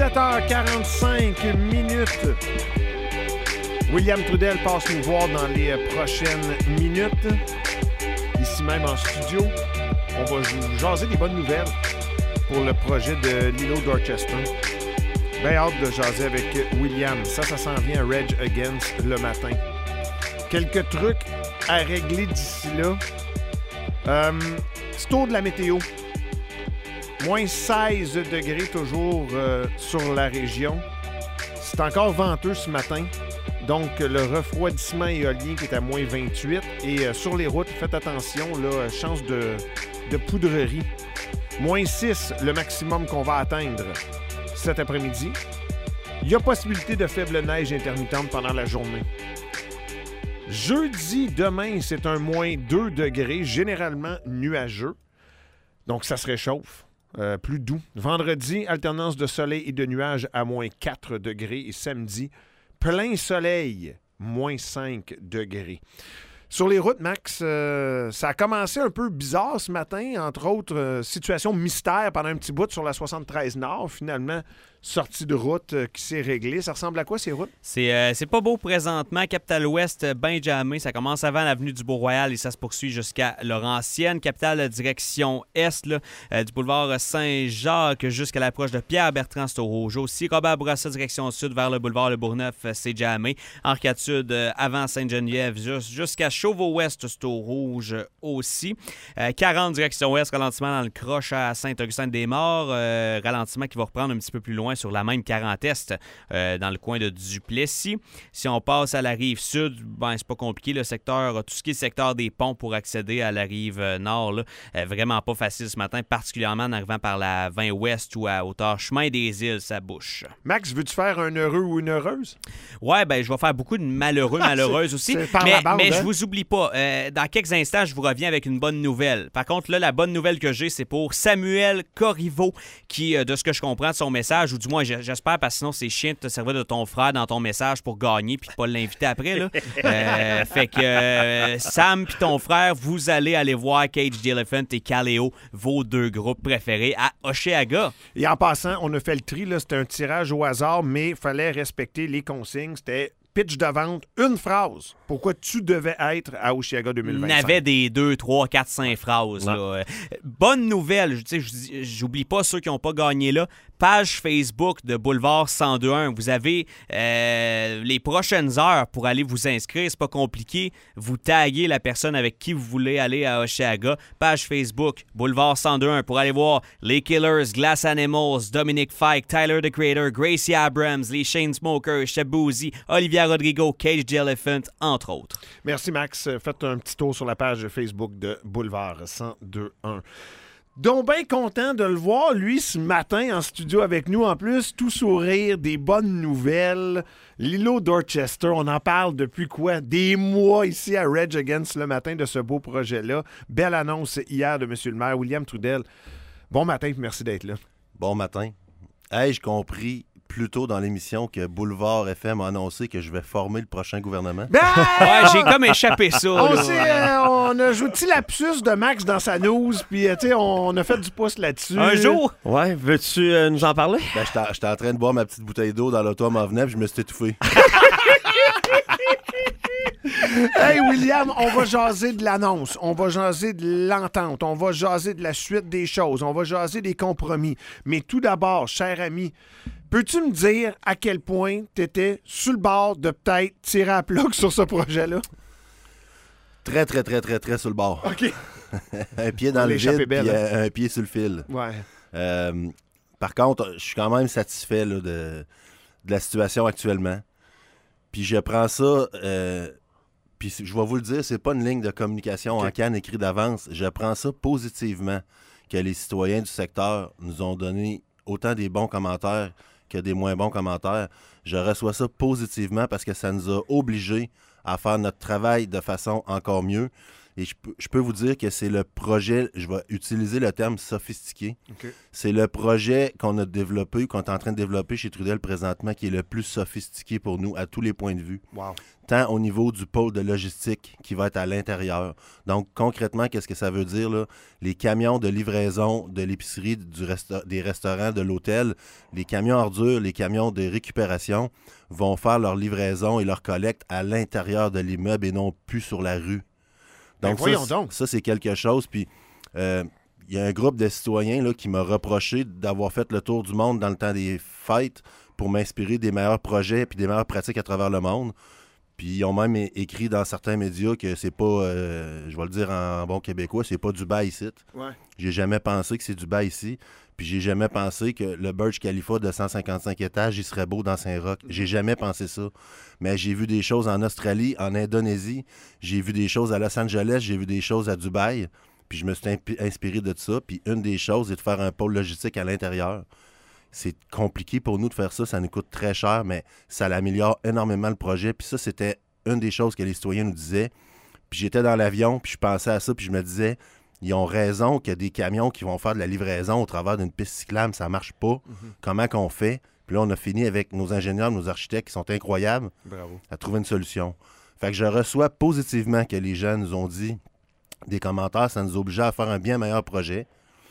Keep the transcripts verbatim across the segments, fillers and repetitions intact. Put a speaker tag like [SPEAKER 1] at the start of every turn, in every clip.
[SPEAKER 1] dix-sept heures quarante-cinq minutes. William Trudel passe nous voir dans les prochaines minutes. Ici même en studio, on va jaser des bonnes nouvelles pour le projet de Lilo Dorchester. Bien hâte de jaser avec William. Ça, ça s'en vient à Rage Against le matin. Quelques trucs à régler d'ici là. Euh, c'est tour de la météo. Moins seize degrés toujours euh, sur la région. C'est encore venteux ce matin. Donc, le refroidissement éolien qui est à moins vingt-huit. Et euh, sur les routes, faites attention, là, chance de, de poudrerie. Moins six, le maximum qu'on va atteindre cet après-midi. Il y a possibilité de faible neige intermittente pendant la journée. Jeudi, demain, c'est un moins deux degrés, généralement nuageux. Donc, ça se réchauffe. Euh, plus doux. Vendredi, alternance de soleil et de nuages à moins quatre degrés. Et samedi, plein soleil, moins cinq degrés. Sur les routes, Max, euh, ça a commencé un peu bizarre ce matin. Entre autres, euh, situation mystère pendant un petit bout sur la soixante-treize Nord. Finalement, sortie de route euh, qui s'est réglée. Ça ressemble à quoi, ces routes?
[SPEAKER 2] C'est, euh, c'est pas beau présentement. Capitale-Ouest, ben jammé. Ça commence avant l'avenue du Beau-Royal et ça se poursuit jusqu'à Laurentienne. Capitale, direction Est, là, euh, du boulevard Saint-Jacques jusqu'à l'approche de Pierre-Bertrand, c'est au rouge aussi. Robert-Bourassa, direction Sud vers le boulevard Le Bourgneuf, c'est jammé. Arcade Sud, euh, avant Sainte-Geneviève, just, jusqu'à Chauveau-Ouest, c'est au rouge aussi. Euh, quarante, direction Ouest, ralentissement dans le croche à Saint-Augustin-des-Morts. Euh, ralentissement qui va reprendre un petit peu plus loin sur la même quarante Est, euh, dans le coin de Duplessis. Si on passe à la rive sud, ben c'est pas compliqué. Le secteur, tout ce qui est secteur des ponts pour accéder à la rive nord, là, euh, vraiment pas facile ce matin, particulièrement en arrivant par la vingt Ouest ou à hauteur chemin des îles, ça bouche.
[SPEAKER 1] Max, veux-tu faire un heureux ou une heureuse?
[SPEAKER 2] Ouais, ben je vais faire beaucoup de malheureux, malheureuses aussi.
[SPEAKER 1] C'est par
[SPEAKER 2] mais
[SPEAKER 1] la bande,
[SPEAKER 2] mais
[SPEAKER 1] hein?
[SPEAKER 2] je vous oublie pas. Euh, dans quelques instants, je vous reviens avec une bonne nouvelle. Par contre, là, la bonne nouvelle que j'ai, c'est pour Samuel Corriveau, qui, euh, de ce que je comprends de son message, ou du moins, j'espère, parce que sinon, c'est chiant de te servir de ton frère dans ton message pour gagner puis de pas l'inviter après, là. Euh, fait que euh, Sam puis ton frère, vous allez aller voir Cage the Elephant et Kaleo, vos deux groupes préférés, à Hochelaga.
[SPEAKER 1] Et en passant, on a fait le tri, là, c'était un tirage au hasard, mais il fallait respecter les consignes. C'était pitch de vente, une phrase. Pourquoi tu devais être à Hochelaga deux mille vingt-cinq?
[SPEAKER 2] Il y avait des deux, trois, quatre, cinq phrases. Là. Bonne nouvelle, j'oublie pas ceux qui n'ont pas gagné là. Page Facebook de Boulevard cent deux un. Vous avez euh, les prochaines heures pour aller vous inscrire. C'est pas compliqué. Vous taguez la personne avec qui vous voulez aller à Hochelaga. Page Facebook, Boulevard cent deux un, pour aller voir les Killers, Glass Animals, Dominic Fike, Tyler the Creator, Gracie Abrams, les Chainsmokers, Shabuzi, Olivia Rodrigo, Cage the Elephant, entre autres.
[SPEAKER 1] Merci, Max. Faites un petit tour sur la page Facebook de Boulevard cent deux un. Donc, bien content de le voir, lui, ce matin, en studio avec nous. En plus, tout sourire, des bonnes nouvelles. Lilo Dorchester, on en parle depuis quoi? Des mois ici à Rage Against le matin de ce beau projet-là. Belle annonce hier de M. le maire, William Trudel. Bon matin, puis merci d'être là.
[SPEAKER 3] Bon matin. Ai-je compris plus tôt dans l'émission que Boulevard F M a annoncé que je vais former le prochain gouvernement?
[SPEAKER 1] Ben!
[SPEAKER 2] Ouais, j'ai comme échappé ça.
[SPEAKER 1] On,
[SPEAKER 2] là.
[SPEAKER 1] s'est, euh, on a joué petit lapsus de Max dans sa news, puis euh, tu sais, on a fait du pouce là-dessus.
[SPEAKER 2] Un jour?
[SPEAKER 4] Ouais, veux-tu euh, nous en parler?
[SPEAKER 3] Ben, j'étais, j'étais en train de boire ma petite bouteille d'eau dans l'auto, m'en venait, puis je me suis étouffé.
[SPEAKER 1] Hey William, on va jaser de l'annonce, on va jaser de l'entente, on va jaser de la suite des choses, on va jaser des compromis. Mais tout d'abord, cher ami, peux-tu me dire à quel point tu étais sur le bord de peut-être tirer à plat sur ce projet-là?
[SPEAKER 3] Très, très, très, très, très sur le bord.
[SPEAKER 1] OK.
[SPEAKER 3] Un pied dans
[SPEAKER 1] On
[SPEAKER 3] le
[SPEAKER 1] l'échappait
[SPEAKER 3] vide,
[SPEAKER 1] belle,
[SPEAKER 3] puis
[SPEAKER 1] hein?
[SPEAKER 3] un, un pied sur le fil.
[SPEAKER 1] Ouais.
[SPEAKER 3] Euh, par contre, je suis quand même satisfait là, de, de la situation actuellement. Puis je prends ça... Euh, Puis je vais vous le dire, c'est pas une ligne de communication
[SPEAKER 1] okay.
[SPEAKER 3] en canne écrite d'avance. Je prends ça positivement que les citoyens du secteur nous ont donné autant des bons commentaires que des moins bons commentaires. Je reçois ça positivement parce que ça nous a obligés à faire notre travail de façon encore mieux. Et je peux, je peux vous dire que c'est le projet, je vais utiliser le terme sophistiqué.
[SPEAKER 1] Okay.
[SPEAKER 3] C'est le projet qu'on a développé, qu'on est en train de développer chez Trudel présentement, qui est le plus sophistiqué pour nous à tous les points de vue.
[SPEAKER 1] Wow.
[SPEAKER 3] Tant au niveau du pôle de logistique qui va être à l'intérieur. Donc, concrètement, qu'est-ce que ça veut dire, là? Les camions de livraison de l'épicerie, du resta- des restaurants, de l'hôtel, les camions ordures, les camions de récupération vont faire leur livraison et leur collecte à l'intérieur de l'immeuble et non plus sur la rue.
[SPEAKER 1] Ben
[SPEAKER 3] Donc,
[SPEAKER 1] voyons
[SPEAKER 3] ça,
[SPEAKER 1] donc.
[SPEAKER 3] ça, c'est quelque chose. Puis, euh, il y a un groupe de citoyens là, qui m'a reproché d'avoir fait le tour du monde dans le temps des fêtes pour m'inspirer des meilleurs projets et des meilleures pratiques à travers le monde. Puis ils ont même é- écrit dans certains médias que c'est pas, euh, je vais le dire en bon québécois, c'est pas Dubaï ici.
[SPEAKER 1] Ouais.
[SPEAKER 3] J'ai jamais pensé que c'est Dubaï ici. Puis j'ai jamais pensé que le Burj Khalifa de cent cinquante-cinq étages, il serait beau dans Saint-Roch. J'ai jamais pensé ça. Mais j'ai vu des choses en Australie, en Indonésie. J'ai vu des choses à Los Angeles. J'ai vu des choses à Dubaï. Puis je me suis impi- inspiré de ça. Puis une des choses est de faire un pôle logistique à l'intérieur. C'est compliqué pour nous de faire ça. Ça nous coûte très cher, mais ça améliore énormément le projet. Puis ça, c'était une des choses que les citoyens nous disaient. Puis j'étais dans l'avion, puis je pensais à ça, puis je me disais... Ils ont raison qu'il y a des camions qui vont faire de la livraison au travers d'une piste cyclable, ça marche pas. Mm-hmm. Comment qu'on fait? Puis là, on a fini avec nos ingénieurs, nos architectes qui sont incroyables
[SPEAKER 1] Bravo.
[SPEAKER 3] à trouver une solution. Fait que je reçois positivement que les gens nous ont dit des commentaires, ça nous obligeait à faire un bien meilleur projet.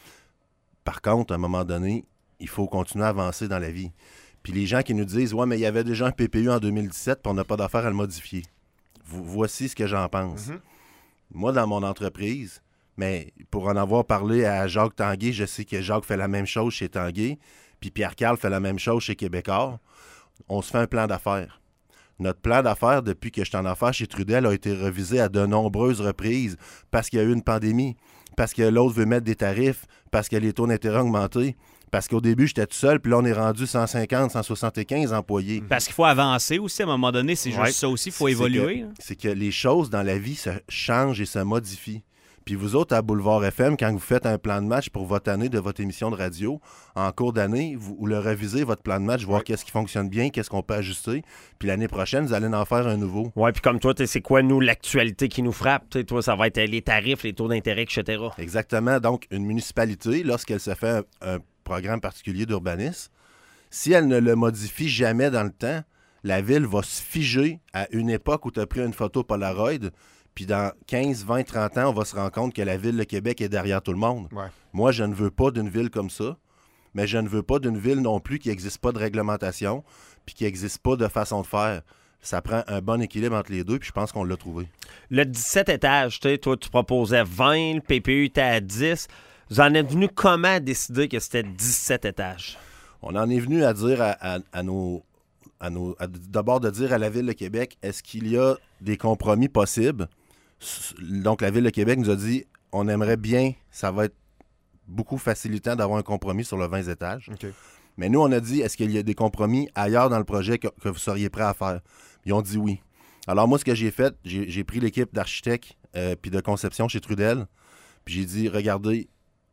[SPEAKER 3] Par contre, à un moment donné, il faut continuer à avancer dans la vie. Puis les gens qui nous disent « Ouais, mais il y avait déjà un P P U en deux mille dix-sept, puis on n'a pas d'affaire à le modifier. » Voici ce que j'en pense. Mm-hmm. Moi, dans mon entreprise... Mais pour en avoir parlé à Jacques Tanguay, je sais que Jacques fait la même chose chez Tanguay, puis Pierre-Carl fait la même chose chez Québécois. On se fait un plan d'affaires. Notre plan d'affaires, depuis que je suis en affaires chez Trudel, a été revisé à de nombreuses reprises parce qu'il y a eu une pandémie, parce que l'autre veut mettre des tarifs, parce que les taux d'intérêt ont augmenté. Parce qu'au début, j'étais tout seul, puis là, on est rendu cent cinquante, cent soixante-quinze employés.
[SPEAKER 2] Parce qu'il faut avancer aussi, à un moment donné, c'est juste
[SPEAKER 3] ouais.
[SPEAKER 2] ça aussi, il faut
[SPEAKER 3] c'est
[SPEAKER 2] évoluer.
[SPEAKER 3] Que, c'est que les choses dans la vie se changent et se modifient. Puis vous autres, à Boulevard F M, quand vous faites un plan de match pour votre année de votre émission de radio, en cours d'année, vous, vous le révisez, votre plan de match, voir ouais. qu'est-ce qui fonctionne bien, qu'est-ce qu'on peut ajuster. Puis l'année prochaine, vous allez en faire un nouveau.
[SPEAKER 4] Oui, puis comme toi, c'est quoi, nous, l'actualité qui nous frappe? T'sais, toi, ça va être les tarifs, les taux d'intérêt, et cetera.
[SPEAKER 3] Exactement. Donc, une municipalité, lorsqu'elle se fait un, un programme particulier d'urbanisme, si elle ne le modifie jamais dans le temps, la ville va se figer à une époque où tu as pris une photo Polaroid. Puis dans quinze, vingt, trente ans, on va se rendre compte que la Ville de Québec est derrière tout le monde.
[SPEAKER 1] Ouais.
[SPEAKER 3] Moi, je ne veux pas d'une ville comme ça, mais je ne veux pas d'une ville non plus qui n'existe pas de réglementation puis qui n'existe pas de façon de faire. Ça prend un bon équilibre entre les deux, puis je pense qu'on l'a trouvé.
[SPEAKER 4] Le dix-sept étages, toi, tu proposais vingt, le P P U était à dix. Vous en êtes venu comment décider que c'était dix-sept étages?
[SPEAKER 3] On en est venu à dire à, à, à nos... À nos à, d'abord de dire à la Ville de Québec, est-ce qu'il y a des compromis possibles? Donc, la Ville de Québec nous a dit, on aimerait bien, ça va être beaucoup facilitant d'avoir un compromis sur le vingt étages.
[SPEAKER 1] Okay.
[SPEAKER 3] Mais nous, on a dit, est-ce qu'il y a des compromis ailleurs dans le projet que, que vous seriez prêts à faire? Ils ont dit oui. Alors, moi, ce que j'ai fait, j'ai, j'ai pris l'équipe d'architectes euh, puis de conception chez Trudel, puis j'ai dit, regardez,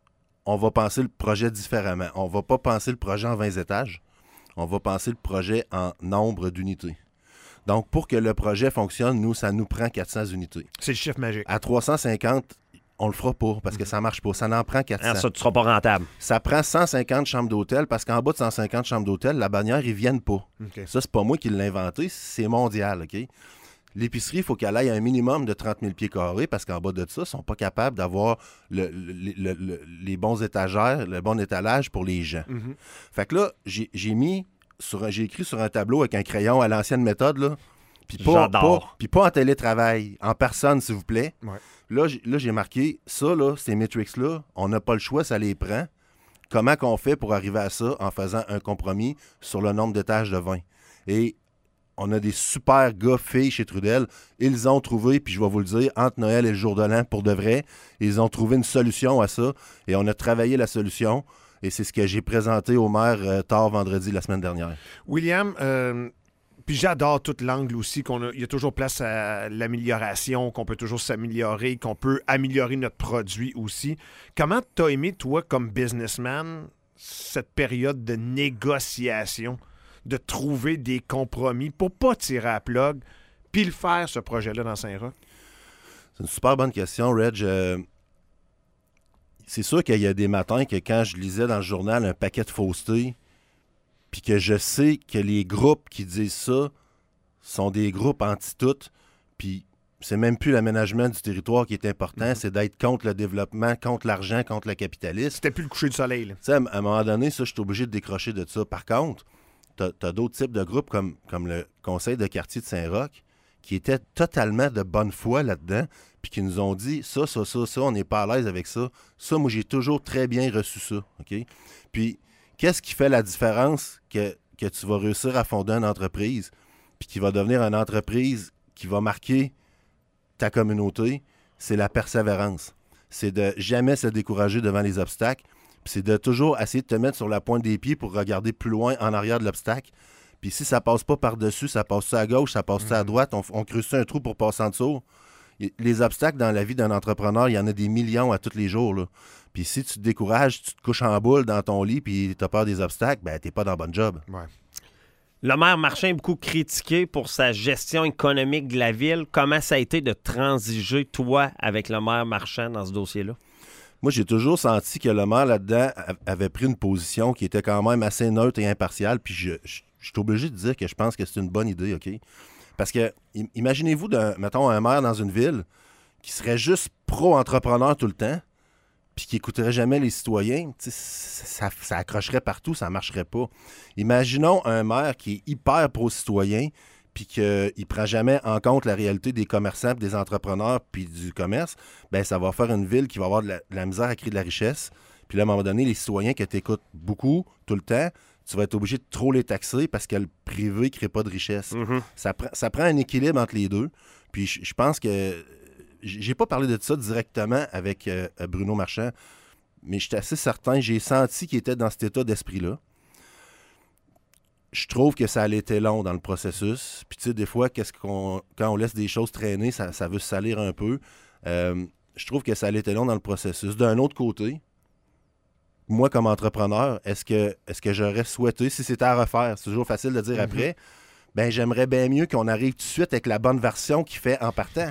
[SPEAKER 3] on va penser le projet différemment. On va pas penser le projet en vingt étages, on va penser le projet en nombre d'unités. Donc, pour que le projet fonctionne, nous, ça nous prend quatre cents unités.
[SPEAKER 1] C'est le chiffre magique.
[SPEAKER 3] À trois cent cinquante, on le fera pas parce que ça marche pas. Ça en prend quatre cents.
[SPEAKER 4] Alors ça, tu seras pas rentable.
[SPEAKER 3] Ça prend cent cinquante chambres d'hôtel parce qu'en bas de cent cinquante chambres d'hôtel, la bannière, ils viennent pas.
[SPEAKER 1] Okay. Ça,
[SPEAKER 3] c'est pas moi qui l'ai inventé, c'est mondial, OK? L'épicerie, il faut qu'elle aille à un minimum de trente mille pieds carrés parce qu'en bas de ça, ils ne sont pas capables d'avoir le, le, le, le, les bons étagères, le bon étalage pour les gens.
[SPEAKER 1] Mm-hmm. Fait
[SPEAKER 3] que là, j'ai, j'ai mis, sur un, j'ai écrit sur un tableau avec un crayon à l'ancienne méthode, là, puis pas, pas, puis pas en télétravail, en personne, s'il vous plaît.
[SPEAKER 1] Ouais.
[SPEAKER 3] Là, j'ai, là, j'ai marqué ça, là, ces matrix-là, on n'a pas le choix, ça les prend. Comment qu'on fait pour arriver à ça en faisant un compromis sur le nombre d'étages de vingt? Et on a des super gars, filles chez Trudel. Ils ont trouvé, puis je vais vous le dire, entre Noël et le jour de l'an, pour de vrai, ils ont trouvé une solution à ça. Et on a travaillé la solution. Et c'est ce que j'ai présenté au maire euh, tard vendredi la semaine dernière.
[SPEAKER 1] William, euh, puis j'adore tout l'angle aussi, qu'on a, il y a toujours place à l'amélioration, qu'on peut toujours s'améliorer, qu'on peut améliorer notre produit aussi. Comment t'as aimé, toi, comme businessman, cette période de négociation, de trouver des compromis pour pas tirer à la plug, puis le faire, ce projet-là, dans Saint-Roch?
[SPEAKER 3] C'est une super bonne question, Reg. Euh, c'est sûr qu'il y a des matins que quand je lisais dans le journal un paquet de faussetés, puis que je sais que les groupes qui disent ça sont des groupes anti-tout, puis c'est même plus l'aménagement du territoire qui est important, mm-hmm. c'est d'être contre le développement, contre l'argent, contre le capitalisme.
[SPEAKER 1] C'était plus le coucher du soleil. Tu
[SPEAKER 3] sais, à un moment donné, ça, je suis obligé de décrocher de ça. Par contre, tu as d'autres types de groupes comme, comme le conseil de quartier de Saint-Roch qui étaient totalement de bonne foi là-dedans, puis qui nous ont dit ça, ça, ça, ça, on n'est pas à l'aise avec ça. Ça, moi, j'ai toujours très bien reçu ça. OK? Puis, qu'est-ce qui fait la différence que, que tu vas réussir à fonder une entreprise, puis qui va devenir une entreprise qui va marquer ta communauté? C'est la persévérance. C'est de jamais se décourager devant les obstacles, puis c'est de toujours essayer de te mettre sur la pointe des pieds pour regarder plus loin en arrière de l'obstacle. Puis si ça passe pas par-dessus, ça passe ça à gauche, ça passe ça à droite, on, on creuse un trou pour passer en dessous. Les obstacles dans la vie d'un entrepreneur, il y en a des millions à tous les jours, là. Puis si tu te décourages, tu te couches en boule dans ton lit puis tu as peur des obstacles, ben t'es pas dans le bon job.
[SPEAKER 1] Ouais.
[SPEAKER 4] Le maire Marchand est beaucoup critiqué pour sa gestion économique de la ville. Comment ça a été de transiger, toi, avec le maire Marchand dans ce dossier-là?
[SPEAKER 3] Moi, j'ai toujours senti que le maire, là-dedans, avait pris une position qui était quand même assez neutre et impartiale. Puis je, je, je suis obligé de dire que je pense que c'est une bonne idée, OK? Parce que, imaginez-vous, d'un, mettons, un maire dans une ville qui serait juste pro-entrepreneur tout le temps, puis qui n'écouterait jamais les citoyens, ça, ça accrocherait partout, ça ne marcherait pas. Imaginons un maire qui est hyper pro-citoyen, puis qu'il ne prend jamais en compte la réalité des commerçants, des entrepreneurs, puis du commerce, bien, ça va faire une ville qui va avoir de la, de la misère à créer de la richesse. Puis là, à un moment donné, les citoyens que tu écoutes beaucoup, tout le temps, tu vas être obligé de trop les taxer parce que le privé ne crée pas de richesse. Mm-hmm. Ça, pr- ça prend un équilibre entre les deux. Puis je, je pense que... J'ai pas parlé de ça directement avec euh, Bruno Marchand, mais j'étais assez certain, j'ai senti qu'il était dans cet état d'esprit-là. Je trouve que ça allait été long dans le processus. Puis tu sais, des fois, qu'est-ce qu'on, quand on laisse des choses traîner, ça, ça veut se salir un peu. Euh, je trouve que ça allait été long dans le processus. D'un autre côté, moi, comme entrepreneur, est-ce que, est-ce que j'aurais souhaité, si c'était à refaire, c'est toujours facile de dire mm-hmm. après, ben j'aimerais bien mieux qu'on arrive tout de suite avec la bonne version qu'il fait en partant.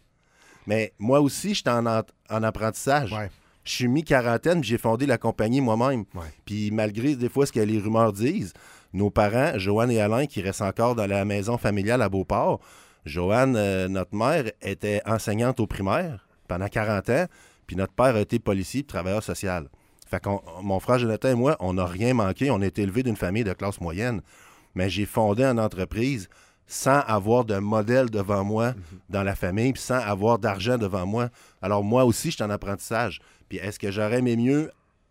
[SPEAKER 3] Mais moi aussi, j'étais en, en, en apprentissage.
[SPEAKER 1] Ouais.
[SPEAKER 3] Je suis mi-quarantaine, puis j'ai fondé la compagnie moi-même.
[SPEAKER 1] Ouais.
[SPEAKER 3] Puis malgré des fois ce que les rumeurs disent, nos parents, Joanne et Alain, qui restent encore dans la maison familiale à Beauport, Joanne, euh, notre mère, était enseignante au primaire pendant quarante ans, puis notre père a été policier et travailleur social. Fait que mon frère Jonathan et moi, on n'a rien manqué. On a été élevés d'une famille de classe moyenne. Mais j'ai fondé une entreprise sans avoir de modèle devant moi mm-hmm. dans la famille, puis sans avoir d'argent devant moi. Alors moi aussi, je suis en apprentissage. Puis est-ce que j'aurais aimé mieux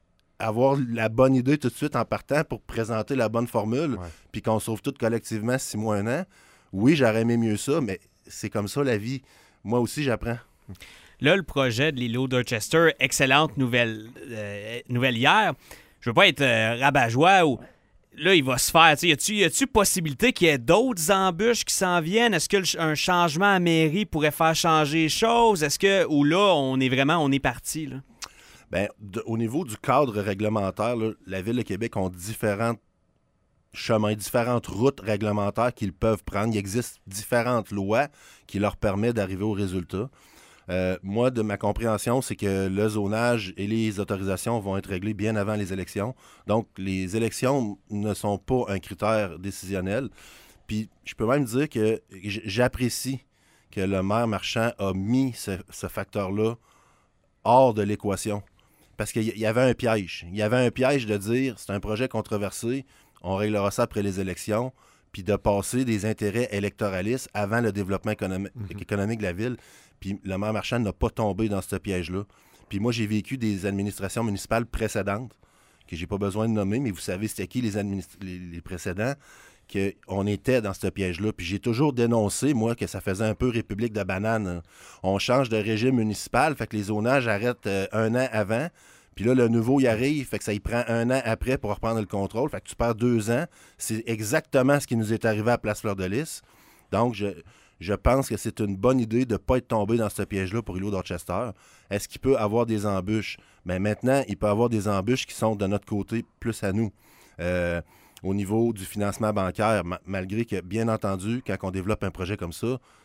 [SPEAKER 3] avoir la bonne idée tout de suite en partant pour présenter la bonne formule, ouais. puis qu'on sauve tout collectivement six mois, un an? Oui, j'aurais aimé mieux ça, mais c'est comme ça la vie. Moi aussi, j'apprends.
[SPEAKER 2] Là, le projet de l'îlot Dorchester, excellente nouvelle, euh, nouvelle hier. Je veux pas être euh, rabat-joie ou... Là, il va se faire. Y a-tu, y a-tu possibilité qu'il y ait d'autres embûches qui s'en viennent? Est-ce qu'un changement à mairie pourrait faire changer les choses? Est-ce que, ou là, on est vraiment, on est parti, là?
[SPEAKER 3] Bien, de, au niveau du cadre réglementaire, là, la Ville de Québec ont différents chemins, différentes routes réglementaires qu'ils peuvent prendre. Il existe différentes lois qui leur permettent d'arriver au résultat. Euh, moi, de ma compréhension, c'est que le zonage et les autorisations vont être réglées bien avant les élections. Donc, les élections ne sont pas un critère décisionnel. Puis, je peux même dire que j'apprécie que le maire Marchand a mis ce, ce facteur-là hors de l'équation. Parce qu'il y avait un piège. Il y avait un piège de dire, c'est un projet controversé, on réglera ça après les élections, puis de passer des intérêts électoralistes avant le développement économique, mm-hmm. économique de la ville. Puis le maire Marchand n'a pas tombé dans ce piège-là. Puis moi, j'ai vécu des administrations municipales précédentes, que j'ai pas besoin de nommer, mais vous savez c'était qui les, administ- les, les précédents, qu'on était dans ce piège-là. Puis j'ai toujours dénoncé, moi, que ça faisait un peu République de banane. Hein. On change de régime municipal, fait que les zonages arrêtent euh, un an avant. Puis là, le nouveau, il arrive, fait que ça y prend un an après pour reprendre le contrôle. Fait que tu perds deux ans. C'est exactement ce qui nous est arrivé à Place Fleur-de-Lys. Donc, je... Je pense que c'est une bonne idée de ne pas être tombé dans ce piège-là pour l'îlot Dorchester. Est-ce qu'il peut avoir des embûches? Bien, maintenant, il peut avoir des embûches qui sont de notre côté plus à nous. Euh, au niveau du financement bancaire, ma- malgré que, bien entendu, quand on développe un projet comme ça,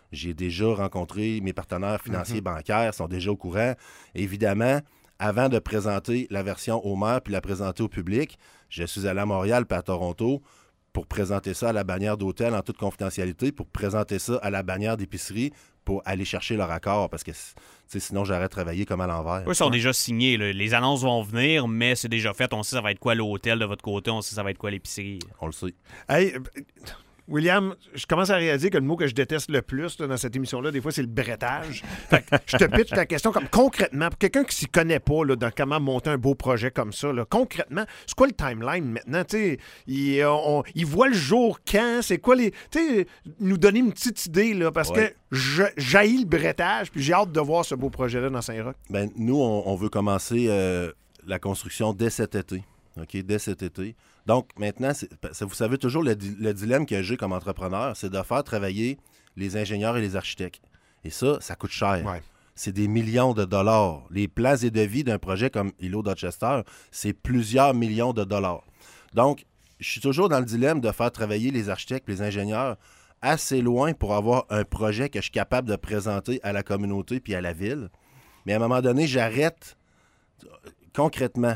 [SPEAKER 3] J'ai déjà rencontré mes partenaires financiers mm-hmm. bancaires, sont déjà au courant. Évidemment, avant de présenter la version au maire puis la présenter au public, je suis allé à Montréal puis à Toronto pour présenter ça à la bannière d'hôtel en toute confidentialité, pour présenter ça à la bannière d'épicerie, pour aller chercher leur accord, parce que sinon, j'aurais travaillé comme à l'envers.
[SPEAKER 2] Oui, ils sont déjà signés. Là. Les annonces vont venir, mais c'est déjà fait. On sait ça va être quoi l'hôtel de votre côté, on sait ça va être quoi l'épicerie.
[SPEAKER 3] On le sait.
[SPEAKER 1] Hey, William, je commence à réaliser que le mot que je déteste le plus là, dans cette émission-là, des fois, c'est le brettage. Fait que je te pitche la question comme concrètement, pour quelqu'un qui s'y connaît pas là, dans comment monter un beau projet comme ça, là, concrètement, c'est quoi le timeline maintenant? T'sais, il, on, il voit le jour quand? C'est quoi les. T'sais, nous donner une petite idée, là, parce ouais. que je, j'haïs le brettage, puis j'ai hâte de voir ce beau projet-là dans Saint-Roch.
[SPEAKER 3] Ben, nous, on, on veut commencer euh, la construction dès cet été. OK, dès cet été. Donc, maintenant, c'est, vous savez toujours, le, le dilemme que j'ai comme entrepreneur, c'est de faire travailler les ingénieurs et les architectes. Et ça, ça coûte cher.
[SPEAKER 1] Ouais.
[SPEAKER 3] C'est des millions de dollars. Les plans et devis d'un projet comme Îlot Dorchester, c'est plusieurs millions de dollars. Donc, je suis toujours dans le dilemme de faire travailler les architectes et les ingénieurs assez loin pour avoir un projet que je suis capable de présenter à la communauté puis à la ville. Mais à un moment donné, j'arrête concrètement.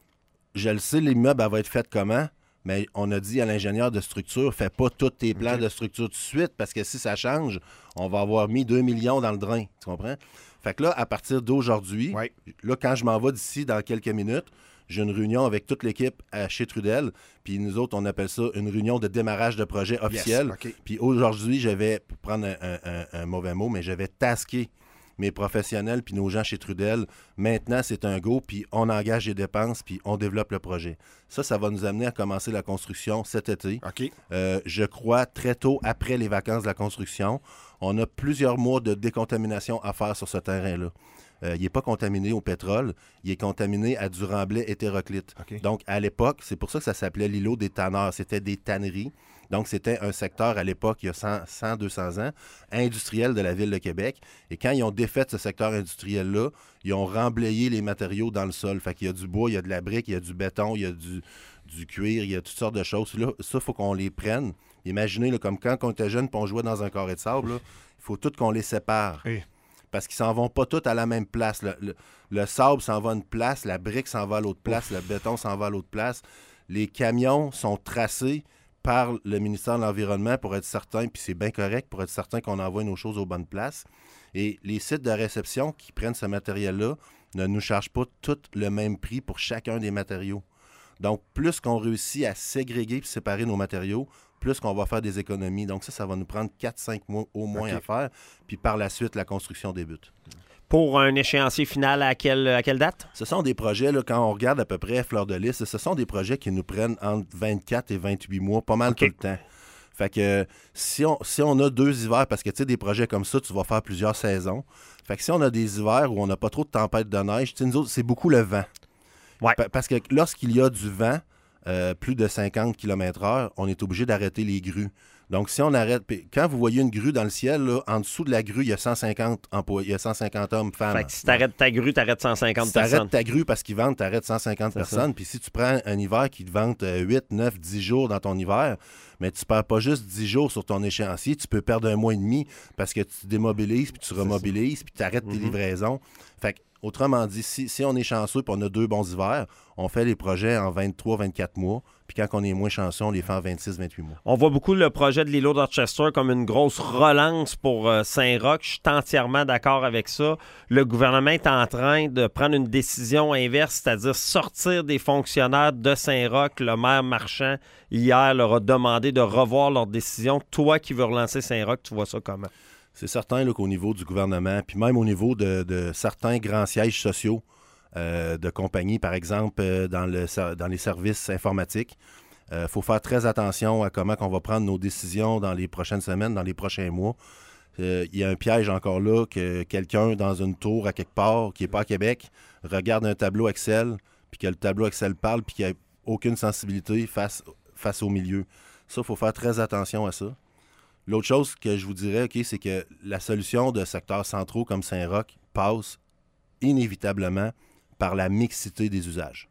[SPEAKER 3] Je le sais, l'immeuble, elle va être faite comment, mais on a dit à l'ingénieur de structure, fais pas tous tes plans okay. de structure tout de suite, parce que si ça change, on va avoir mis deux millions dans le drain. Tu comprends? Fait que là, à partir d'aujourd'hui,
[SPEAKER 1] ouais.
[SPEAKER 3] là, quand je m'en vais d'ici dans quelques minutes, j'ai une réunion avec toute l'équipe à chez Trudel, puis nous autres, on appelle ça une réunion de démarrage de projet officiel.
[SPEAKER 1] Yes. Okay.
[SPEAKER 3] Puis aujourd'hui, je vais, pour prendre un, un, un, un mauvais mot, mais je vais tasquer mes professionnels puis nos gens chez Trudel. Maintenant, c'est un go, puis on engage les dépenses, puis on développe le projet. Ça, ça va nous amener à commencer la construction cet été.
[SPEAKER 1] Okay.
[SPEAKER 3] Euh, je crois très tôt après les vacances de la construction. On a plusieurs mois de décontamination à faire sur ce terrain-là. Euh, il n'est pas contaminé au pétrole, il est contaminé à du remblai hétéroclite.
[SPEAKER 1] Okay.
[SPEAKER 3] Donc, à l'époque, c'est pour ça que ça s'appelait l'îlot des tanneurs. C'était des tanneries. Donc, c'était un secteur, à l'époque, il y a cent, cent, deux cents ans, industriel de la ville de Québec. Et quand ils ont défait ce secteur industriel-là, ils ont remblayé les matériaux dans le sol. Fait qu'il y a du bois, il y a de la brique, il y a du béton, il y a du, du cuir, il y a toutes sortes de choses. Là, ça, il faut qu'on les prenne. Imaginez, là, comme quand on était jeune et on jouait dans un carré de sable, il faut tout qu'on les sépare.
[SPEAKER 1] Oui.
[SPEAKER 3] Parce qu'ils s'en vont pas tous à la même place. Le, le, le sable s'en va à une place, la brique s'en va à l'autre place, Ouf. Le béton s'en va à l'autre place. Les camions sont tracés par le ministère de l'Environnement pour être certain, puis c'est bien correct, pour être certain qu'on envoie nos choses aux bonnes places. Et les sites de réception qui prennent ce matériel-là ne nous chargent pas tous le même prix pour chacun des matériaux. Donc, plus qu'on réussit à ségréguer et séparer nos matériaux, plus qu'on va faire des économies. Donc ça, ça va nous prendre quatre à cinq mois au moins okay. à faire. Puis par la suite, la construction débute.
[SPEAKER 4] Pour un échéancier final à quelle, à quelle date?
[SPEAKER 3] Ce sont des projets, là, quand on regarde à peu près fleur de lys, ce sont des projets qui nous prennent entre vingt-quatre et vingt-huit mois, pas mal okay. tout le temps. Fait que si on, si on a deux hivers, parce que tu sais, des projets comme ça, tu vas faire plusieurs saisons. Fait que si on a des hivers où on n'a pas trop de tempêtes de neige, tu sais, nous autres, c'est beaucoup le vent.
[SPEAKER 4] Ouais.
[SPEAKER 3] Pa- parce que lorsqu'il y a du vent, euh, plus de cinquante kilomètres heure, on est obligé d'arrêter les grues. Donc, si on arrête... Quand vous voyez une grue dans le ciel, là, en dessous de la grue, il y a cent cinquante employés, il y a cent cinquante hommes, femmes.
[SPEAKER 4] Fait que si t'arrêtes ta grue, t'arrêtes cent cinquante
[SPEAKER 3] si
[SPEAKER 4] personnes.
[SPEAKER 3] Si t'arrêtes ta grue parce qu'ils vendent, t'arrêtes cent cinquante
[SPEAKER 4] C'est
[SPEAKER 3] personnes.
[SPEAKER 4] Ça.
[SPEAKER 3] Puis si tu prends un hiver qui te vante huit, neuf, dix jours dans ton hiver, mais tu perds pas juste dix jours sur ton échéancier, tu peux perdre un mois et demi parce que tu démobilises, puis tu remobilises, puis tu arrêtes tes mm-hmm. livraisons. Fait que, autrement dit, si, si on est chanceux et on a deux bons hivers, on fait les projets en vingt-trois à vingt-quatre mois. Puis quand on est moins chanceux, on les fait en vingt-six à vingt-huit mois.
[SPEAKER 4] On voit beaucoup le projet de l'îlot Dorchester comme une grosse relance pour euh, Saint-Roch. Je suis entièrement d'accord avec ça. Le gouvernement est en train de prendre une décision inverse, c'est-à-dire sortir des fonctionnaires de Saint-Roch. Le maire Marchand, hier, leur a demandé de revoir leur décision. Toi qui veux relancer Saint-Roch, tu vois ça comment?
[SPEAKER 3] C'est certain là, qu'au niveau du gouvernement, puis même au niveau de, de certains grands sièges sociaux euh, de compagnies, par exemple, euh, dans, le, dans les services informatiques, il euh, faut faire très attention à comment on va prendre nos décisions dans les prochaines semaines, dans les prochains mois. Il euh, y a un piège encore là que quelqu'un dans une tour à quelque part, qui n'est pas à Québec, regarde un tableau Excel, puis que le tableau Excel parle, puis qu'il n'y a aucune sensibilité face, face au milieu. Ça, il faut faire très attention à ça. L'autre chose que je vous dirais, okay, c'est que la solution de secteurs centraux comme Saint-Roch passe inévitablement par la mixité des usages.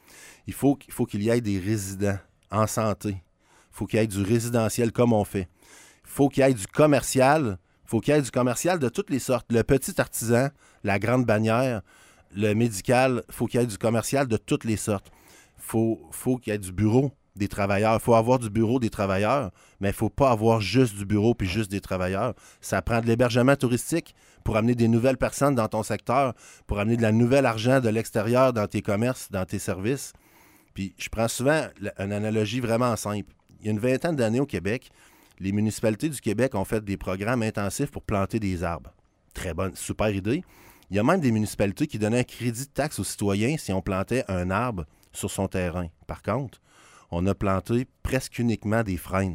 [SPEAKER 3] Il faut, il faut qu'il y ait des résidents en santé. Il faut qu'il y ait du résidentiel comme on fait. Il faut qu'il y ait du commercial. Il faut qu'il y ait du commercial de toutes les sortes. Le petit artisan, la grande bannière, le médical, faut qu'il y ait du commercial de toutes les sortes. Faut, faut qu'il y ait du bureau des travailleurs. Il faut avoir du bureau des travailleurs, mais il ne faut pas avoir juste du bureau puis juste des travailleurs. Ça prend de l'hébergement touristique pour amener des nouvelles personnes dans ton secteur, pour amener de la nouvelle argent de l'extérieur dans tes commerces, dans tes services. Puis je prends souvent une analogie vraiment simple. Il y a une vingtaine d'années au Québec, les municipalités du Québec ont fait des programmes intensifs pour planter des arbres. Très bonne, super idée. Il y a même des municipalités qui donnaient un crédit de taxe aux citoyens si on plantait un arbre sur son terrain. Par contre, on a planté presque uniquement des frênes.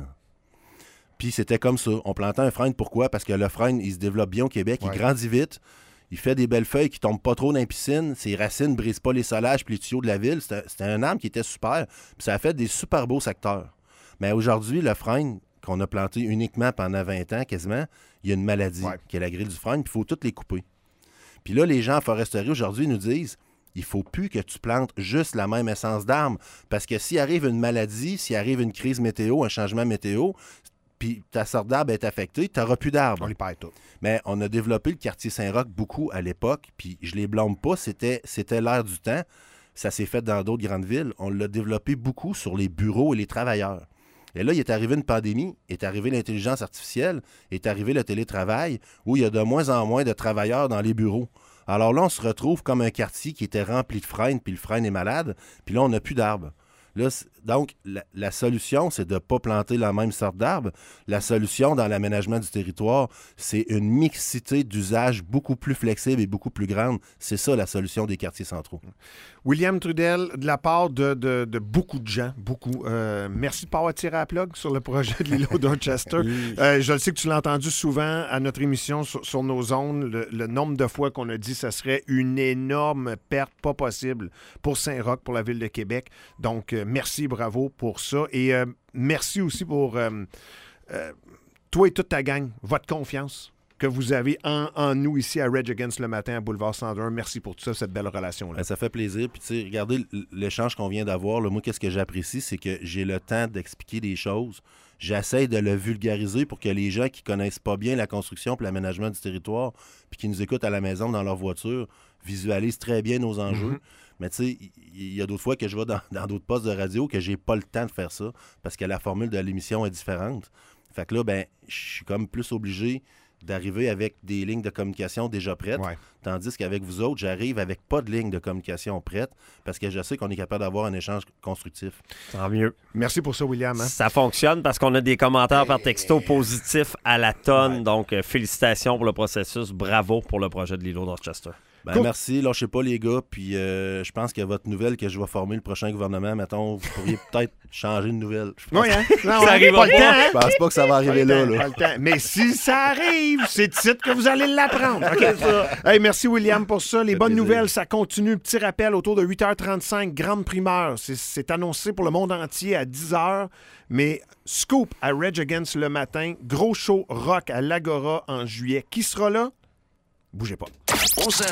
[SPEAKER 3] Puis c'était comme ça. On plantait un frêne, pourquoi? Parce que le frêne, il se développe bien au Québec, ouais. Il grandit vite, il fait des belles feuilles qui ne tombent pas trop dans les piscines, ses racines ne brisent pas les solages puis les tuyaux de la ville. C'était, c'était un arbre qui était super, puis ça a fait des super beaux secteurs. Mais aujourd'hui, le frêne qu'on a planté uniquement pendant vingt ans, quasiment, il y a une maladie, ouais. qui est la grille du frêne, puis il faut toutes les couper. Puis là, les gens en foresterie aujourd'hui nous disent, il ne faut plus que tu plantes juste la même essence d'arbre, parce que s'il arrive une maladie, s'il arrive une crise météo, un changement météo, puis ta sorte d'arbre est affectée, tu n'auras plus d'arbres.
[SPEAKER 1] On les perd tout.
[SPEAKER 3] Mais on a développé le quartier Saint-Roch beaucoup à l'époque, puis je les blâme pas, c'était, c'était l'ère du temps. Ça s'est fait dans d'autres grandes villes. On l'a développé beaucoup sur les bureaux et les travailleurs. Et là, il est arrivé une pandémie, est arrivé l'intelligence artificielle, est arrivé le télétravail, où il y a de moins en moins de travailleurs dans les bureaux. Alors là, on se retrouve comme un quartier qui était rempli de frênes, puis le frêne est malade, puis là, on n'a plus d'arbres. Là, donc, la, la solution, c'est de ne pas planter la même sorte d'arbres. La solution dans l'aménagement du territoire, c'est une mixité d'usages beaucoup plus flexible et beaucoup plus grande. C'est ça, la solution des quartiers centraux.
[SPEAKER 1] William Trudel, de la part de, de, de beaucoup de gens, beaucoup, euh, merci de ne pas avoir tiré à la plug sur le projet de l'îlot Dorchester. euh, je le sais que tu l'as entendu souvent à notre émission sur, sur nos zones, le, le nombre de fois qu'on a dit que ça serait une énorme perte, pas possible, pour Saint-Roch, pour la Ville de Québec. Donc, euh, merci, bravo pour ça. Et euh, merci aussi pour euh, euh, toi et toute ta gang, votre confiance que vous avez en, en nous ici à Rage Against le matin à Boulevard cent un. Merci pour tout ça, cette belle relation-là.
[SPEAKER 3] Ben, ça fait plaisir. Puis, tu sais, regardez l'échange qu'on vient d'avoir. Là, moi, qu'est-ce que j'apprécie, c'est que j'ai le temps d'expliquer des choses. J'essaie de le vulgariser pour que les gens qui connaissent pas bien la construction et l'aménagement du territoire, puis qui nous écoutent à la maison dans leur voiture, visualisent très bien nos enjeux. Mm-hmm. Mais tu sais, il y a d'autres fois que je vais dans, dans d'autres postes de radio que j'ai pas le temps de faire ça parce que la formule de l'émission est différente. Fait que là, ben, je suis comme plus obligé d'arriver avec des lignes de communication déjà prêtes, ouais. Tandis qu'avec vous autres, j'arrive avec pas de ligne de communication prête parce que je sais qu'on est capable d'avoir un échange constructif.
[SPEAKER 4] Tant mieux.
[SPEAKER 1] Merci pour ça, William. Hein?
[SPEAKER 4] Ça fonctionne parce qu'on a des commentaires par texto positifs à la tonne. Ouais. Donc, euh, félicitations pour le processus. Bravo pour le projet de l'îlot Dorchester.
[SPEAKER 3] Ben, cool. Merci, lâchez pas les gars, puis euh, je pense que votre nouvelle que je vais former le prochain gouvernement, mettons, vous pourriez peut-être changer de nouvelle.
[SPEAKER 1] Oui, hein? Non,
[SPEAKER 4] ça arrive pas.
[SPEAKER 1] Le temps, hein?
[SPEAKER 3] Je pense pas que ça va arriver là.
[SPEAKER 1] Temps,
[SPEAKER 3] là.
[SPEAKER 1] le temps. Mais si ça arrive, c'est titre que vous allez l'apprendre. Okay. Hey, merci William pour ça. Les bonnes plaisir. Nouvelles, ça continue. Petit rappel, autour de huit heures trente-cinq, grande primeur. C'est, c'est annoncé pour le monde entier à dix heures. Mais scoop à Rage Against le matin, gros show rock à l'Agora en juillet. Qui sera là? Bougez pas.